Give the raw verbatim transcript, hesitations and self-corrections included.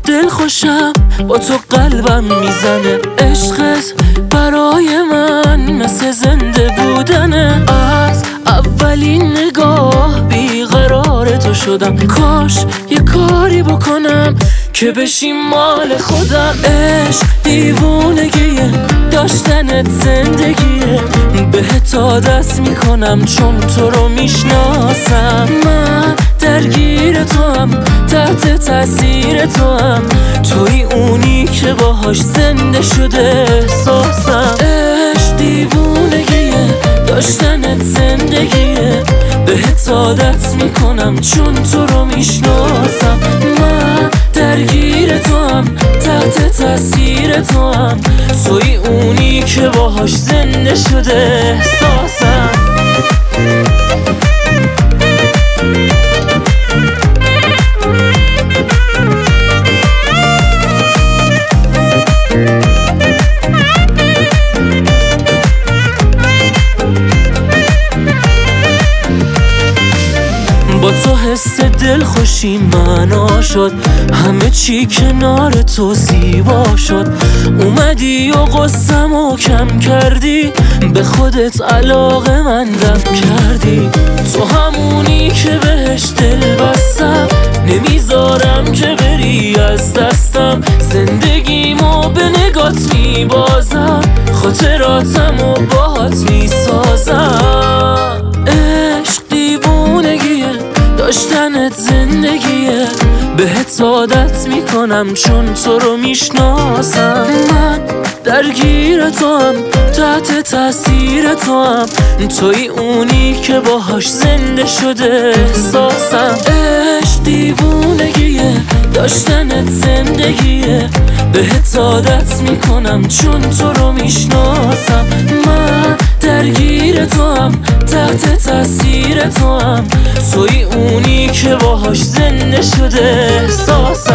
دل خوشم با تو قلبم میزنه. عشقت برای من مثل زنده بودنه. از اولین نگاه بیقرار تو شدم. کاش یه کاری بکنم که بشی مال خودم. عشق دیوونگیه، داشتنت زندگیه. بهت عادت میکنم چون تو رو میشناسم. من درگیر تو هم، تحت تاثیر تو هم. توی اونی که باهاش زنده شده احساسم. عشق دیوونگیه، داشتنت زندگیه. بهت عادت میکنم چون تو رو میشناسم. من درگیر تو هم، تحت تاثیر تو هم. توی اونی که باهاش زنده شده احساسم. با تو حس دل خوشی معنا شد. همه چی کنار تو زیبا شد. اومدی و قصه‌مو کم کردی. به خودت علاقه مندم کردی. تو همونی که بهش دل بستم. نمیذارم که بری از دستم. زندگیمو به نگات میبازم. خاطراتمو باهات میسازم. عشق دیوونگیه، داشتنت زندگیه. بهت عادت میکنم چون تو رو میشناسم. من درگیر تو هم، تحت تاثیر تو هم. توی اونی که باهاش زنده شده احساسم. عشق دیوونگیه، داشتنت زندگیه. بهت عادت میکنم چون تو رو میشناسم. من درگیر تو هم، تحت تاثیر تو هم. توی اونی که باهاش زنده شده احساسم.